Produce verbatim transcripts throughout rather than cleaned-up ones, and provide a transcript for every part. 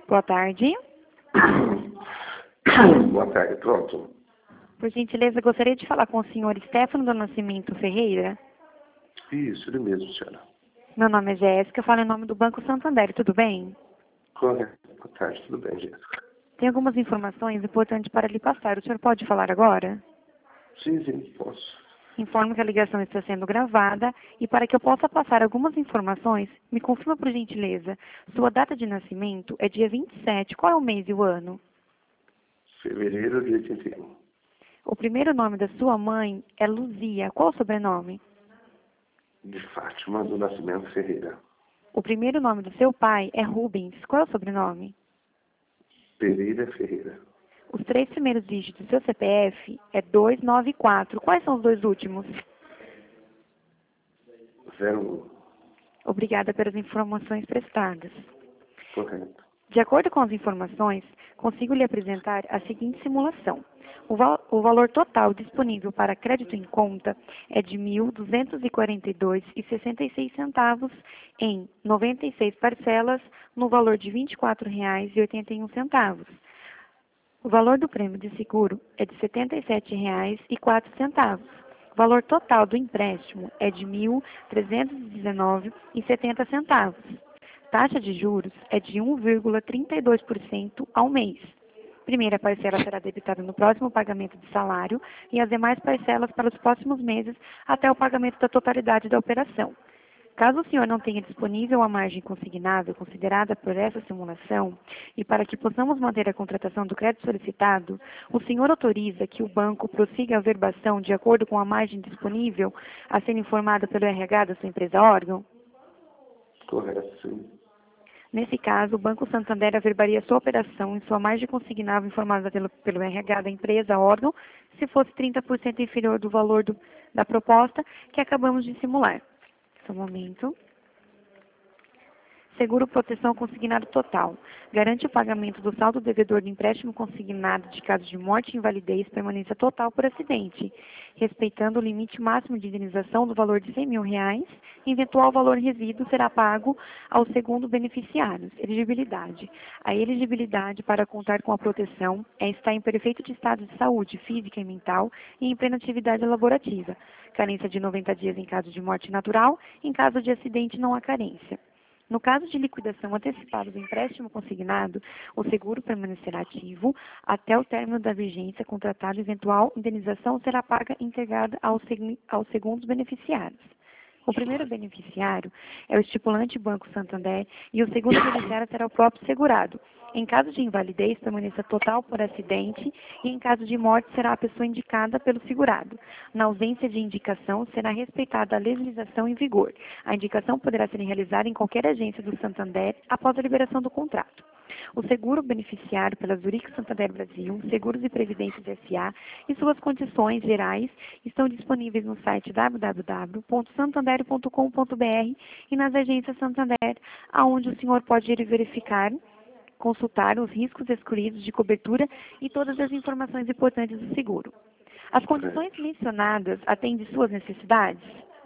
Boa tarde. Boa tarde, pronto. Por gentileza, gostaria de falar com o senhor Stefano do Nascimento Ferreira. Isso, ele mesmo, senhora. Meu nome é Jéssica, eu falo em nome do Banco Santander, tudo bem? Correto. Boa tarde, tudo bem, Jéssica? Tem algumas informações importantes para lhe passar. O senhor pode falar agora? Sim, sim, posso. Informo que a ligação está sendo gravada e para que eu possa passar algumas informações, me confirma por gentileza. Sua data de nascimento é dia vinte e sete. Qual é o mês e o ano? Fevereiro de oitenta e um. O primeiro nome da sua mãe é Luzia. Qual o sobrenome? De Fátima do Nascimento Ferreira. O primeiro nome do seu pai é Rubens. Qual é o sobrenome? Pereira Ferreira. Os três primeiros dígitos do seu C P F é dois nove quatro. Quais são os dois últimos? zero um. Obrigada pelas informações prestadas. Correto. De acordo com as informações, consigo lhe apresentar a seguinte simulação. O, val o valor total disponível para crédito em conta é de mil duzentos e quarenta e dois reais e sessenta e seis centavos em noventa e seis parcelas no valor de vinte e quatro reais e oitenta e um centavos. O valor do prêmio de seguro é de setenta e sete reais e quatro centavos. O valor total do empréstimo é de mil trezentos e dezenove reais e setenta centavos. Taxa de juros é de um vírgula trinta e dois por cento ao mês. Primeira parcela será debitada no próximo pagamento de salário e as demais parcelas para os próximos meses até o pagamento da totalidade da operação. Caso o senhor não tenha disponível a margem consignável considerada por essa simulação e para que possamos manter a contratação do crédito solicitado, o senhor autoriza que o banco prossiga a verbação de acordo com a margem disponível a ser informada pelo R H da sua empresa órgão? Correto, sim. Nesse caso, o Banco Santander averbaria sua operação em sua margem consignável informada pelo, pelo R H da empresa órgão, se fosse trinta por cento inferior do valor do, da proposta que acabamos de simular. Só um momento. Seguro proteção consignado total. Garante o pagamento do saldo devedor do empréstimo consignado de caso de morte, invalidez, permanência total por acidente, respeitando o limite máximo de indenização do valor de cem mil reais. Eventual valor resíduo será pago ao segundo beneficiário. Elegibilidade. A elegibilidade para contar com a proteção é estar em perfeito estado de saúde física e mental e em plena atividade laborativa. Carência de noventa dias em caso de morte natural. Em caso de acidente, não há carência. No caso de liquidação antecipada do empréstimo consignado, o seguro permanecerá ativo até o término da vigência contratada e eventual indenização será paga integrada aos, aos segundos beneficiários. O primeiro beneficiário é o estipulante Banco Santander e o segundo beneficiário será o próprio segurado. Em caso de invalidez, permaneça total por acidente e em caso de morte será a pessoa indicada pelo segurado. Na ausência de indicação, será respeitada a legislação em vigor. A indicação poderá ser realizada em qualquer agência do Santander após a liberação do contrato. O seguro beneficiário pela Zurich Santander Brasil, Seguros e Previdências S A e suas condições gerais estão disponíveis no site w w w ponto santander ponto com ponto b r e nas agências Santander, aonde o senhor pode ir verificar, consultar os riscos excluídos de cobertura e todas as informações importantes do seguro. As condições mencionadas atendem suas necessidades?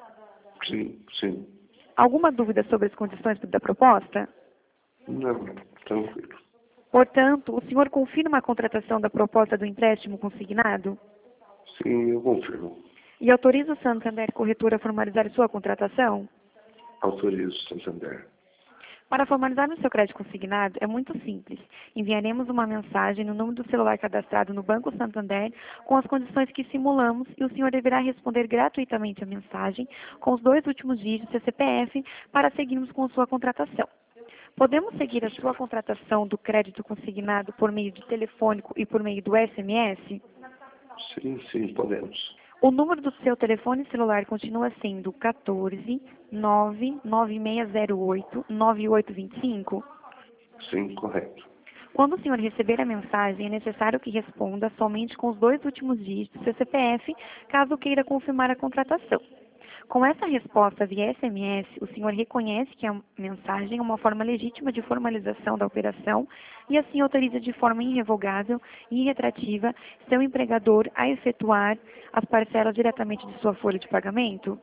Sim, sim. Alguma dúvida sobre as condições da proposta? Não, tranquilo. Portanto, o senhor confirma a contratação da proposta do empréstimo consignado? Sim, eu confirmo. E autoriza o Santander Corretora a formalizar sua contratação? Autorizo, Santander. Para formalizar o seu crédito consignado, é muito simples. Enviaremos uma mensagem no número do celular cadastrado no Banco Santander com as condições que simulamos e o senhor deverá responder gratuitamente a mensagem com os dois últimos dígitos do seu C P F para seguirmos com sua contratação. Podemos seguir a sua contratação do crédito consignado por meio de telefônico e por meio do S M S? Sim, sim, podemos. O número do seu telefone celular continua sendo quatorze, nove nove seis zero oito, nove oito dois cinco? Sim, correto. Quando o senhor receber a mensagem, é necessário que responda somente com os dois últimos dígitos do seu C P F, caso queira confirmar a contratação. Com essa resposta via S M S, o senhor reconhece que a mensagem é uma forma legítima de formalização da operação e assim autoriza de forma irrevogável e irretrativa seu empregador a efetuar as parcelas diretamente de sua folha de pagamento?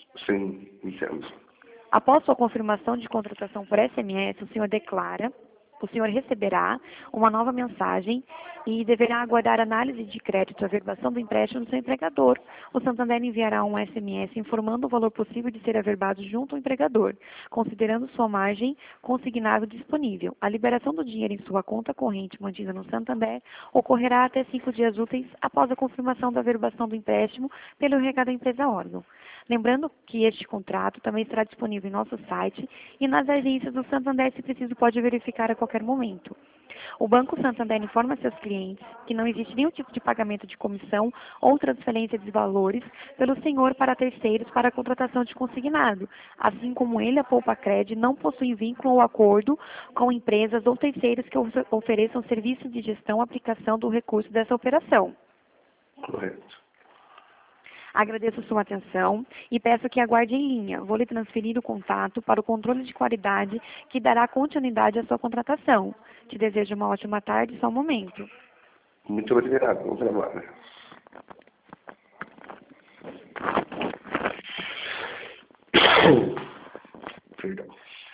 Sim, entendo. Após sua confirmação de contratação por S M S, o senhor declara O senhor receberá uma nova mensagem e deverá aguardar análise de crédito e averbação do empréstimo do seu empregador. O Santander enviará um S M S informando o valor possível de ser averbado junto ao empregador, considerando sua margem consignável disponível. A liberação do dinheiro em sua conta corrente mantida no Santander ocorrerá até cinco dias úteis após a confirmação da averbação do empréstimo pelo R H da empresa órgão. Lembrando que este contrato também estará disponível em nosso site e nas agências do Santander, se preciso, pode verificar a qualquer momento. O Banco Santander informa seus clientes que não existe nenhum tipo de pagamento de comissão ou transferência de valores pelo senhor para terceiros para a contratação de consignado, assim como ele, a Poupa Cred, não possui vínculo ou acordo com empresas ou terceiros que ofereçam serviços de gestão ou aplicação do recurso dessa operação. Correto. Agradeço sua atenção e peço que aguarde em linha. Vou lhe transferir o contato para o controle de qualidade que dará continuidade à sua contratação. Te desejo uma ótima tarde, só um momento. Muito obrigado. Bom trabalho. Perdão.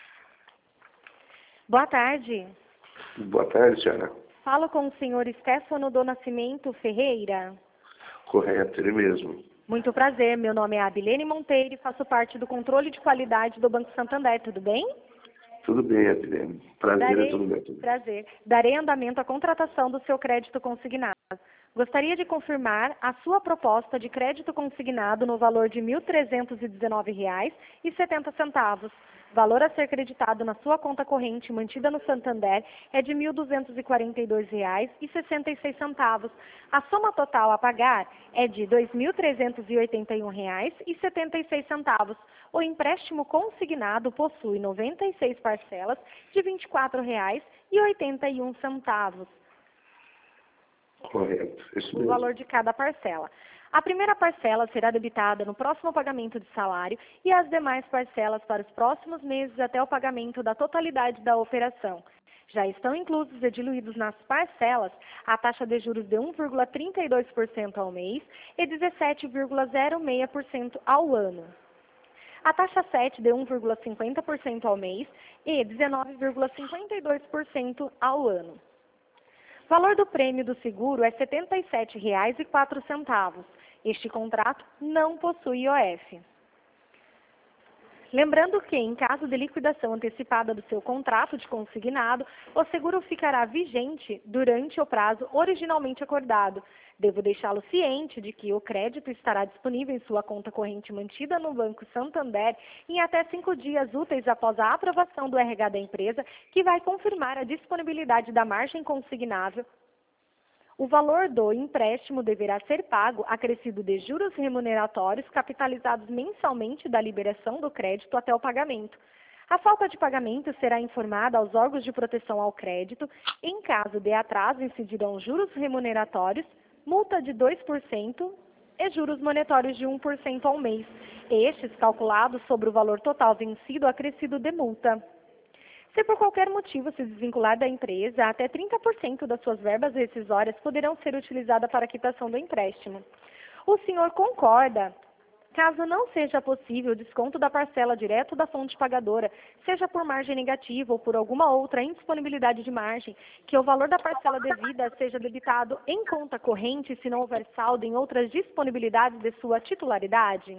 Boa tarde. Boa tarde, senhora. Falo com o senhor Stefano do Nascimento Ferreira. Correto, ele mesmo. Muito prazer, meu nome é Abilene Monteiro e faço parte do controle de qualidade do Banco Santander, tudo bem? Tudo bem, Abilene. Prazer, Darei, é tudo bem. Tudo bem. Prazer. Darei andamento à contratação do seu crédito consignado. Gostaria de confirmar a sua proposta de crédito consignado no valor de mil trezentos e dezenove reais e setenta centavos. Valor a ser creditado na sua conta corrente mantida no Santander é de mil duzentos e quarenta e dois reais e sessenta e seis centavos. A soma total a pagar é de dois mil trezentos e oitenta e um reais e setenta e seis centavos. O empréstimo consignado possui noventa e seis parcelas de vinte e quatro reais e oitenta e um centavos. Correto, isso mesmo. O valor de cada parcela. A primeira parcela será debitada no próximo pagamento de salário e as demais parcelas para os próximos meses até o pagamento da totalidade da operação. Já estão inclusos e diluídos nas parcelas a taxa de juros de um vírgula trinta e dois por cento ao mês e dezessete vírgula zero seis por cento ao ano. A taxa sete de um vírgula cinquenta por cento ao mês e dezenove vírgula cinquenta e dois por cento ao ano. O valor do prêmio do seguro é setenta e sete reais e quatro centavos. Este contrato não possui I O F. Lembrando que, em caso de liquidação antecipada do seu contrato de consignado, o seguro ficará vigente durante o prazo originalmente acordado. Devo deixá-lo ciente de que o crédito estará disponível em sua conta corrente mantida no Banco Santander em até cinco dias úteis após a aprovação do R H da empresa, que vai confirmar a disponibilidade da margem consignável. O valor do empréstimo deverá ser pago acrescido de juros remuneratórios capitalizados mensalmente da liberação do crédito até o pagamento. A falta de pagamento será informada aos órgãos de proteção ao crédito. Em caso de atraso, incidirão juros remuneratórios, multa de dois por cento e juros monetários de um por cento ao mês, estes calculados sobre o valor total vencido acrescido de multa. Se por qualquer motivo se desvincular da empresa, até trinta por cento das suas verbas rescisórias poderão ser utilizadas para a quitação do empréstimo. O senhor concorda, caso não seja possível o desconto da parcela direto da fonte pagadora, seja por margem negativa ou por alguma outra indisponibilidade de margem, que o valor da parcela devida seja debitado em conta corrente se não houver saldo em outras disponibilidades de sua titularidade?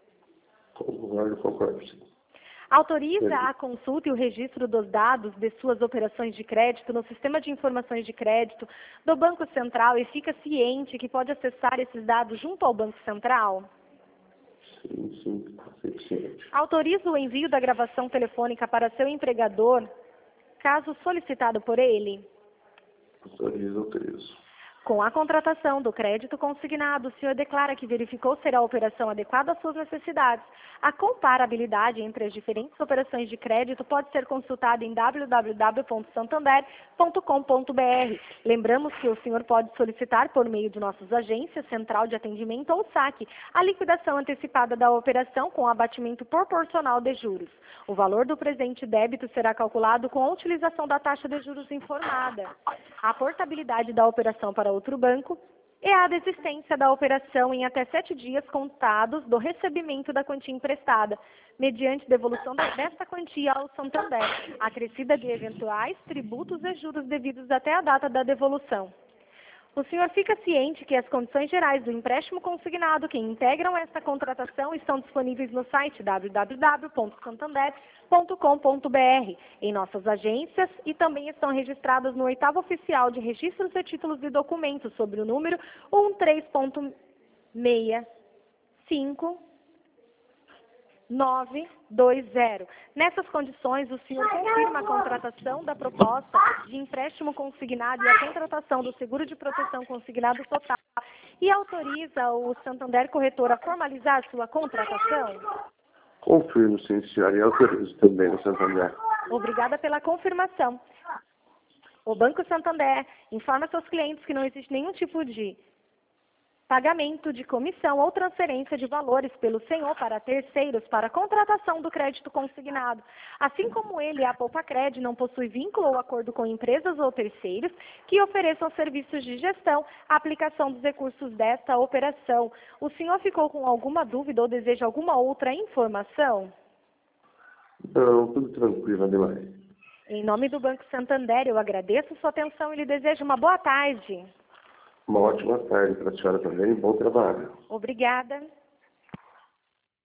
Concordo, concordo, sim. Autoriza a consulta e o registro dos dados de suas operações de crédito no Sistema de Informações de Crédito do Banco Central e fica ciente que pode acessar esses dados junto ao Banco Central? Sim, sim, sempre ciente. Autoriza o envio da gravação telefônica para seu empregador, caso solicitado por ele? Autorizo, autorizo. Com a contratação do crédito consignado, o senhor declara que verificou ser a operação adequada às suas necessidades. A comparabilidade entre as diferentes operações de crédito pode ser consultada em w w w ponto santander ponto com ponto b r. Lembramos que o senhor pode solicitar, por meio de nossas agências, central de atendimento ou saque, a liquidação antecipada da operação com abatimento proporcional de juros. O valor do presente débito será calculado com a utilização da taxa de juros informada. A portabilidade da operação para outro banco e a desistência da operação em até sete dias contados do recebimento da quantia emprestada, mediante devolução desta quantia ao Santander, acrescida de eventuais tributos e juros devidos até a data da devolução. O senhor fica ciente que as condições gerais do empréstimo consignado que integram esta contratação estão disponíveis no site w w w ponto santander ponto com ponto b r, em nossas agências, e também estão registradas no oitavo oficial de registros de títulos e documentos sobre o número um três ponto seis cinco nove dois zero. Nessas condições, o senhor confirma a contratação da proposta de empréstimo consignado e a contratação do seguro de proteção consignado total e autoriza o Santander Corretor a formalizar sua contratação? Confirmo, sim, senhora, e autorizo também o Santander. Obrigada pela confirmação. O Banco Santander informa seus clientes que não existe nenhum tipo de pagamento de comissão ou transferência de valores pelo senhor para terceiros para a contratação do crédito consignado. Assim como ele, a Poupacred não possui vínculo ou acordo com empresas ou terceiros que ofereçam serviços de gestão, a aplicação dos recursos desta operação. O senhor ficou com alguma dúvida ou deseja alguma outra informação? Não, tudo tranquilo, Adelaide. Em nome do Banco Santander, eu agradeço sua atenção e lhe desejo uma boa tarde. Uma ótima tarde para a senhora também e bom trabalho. Obrigada.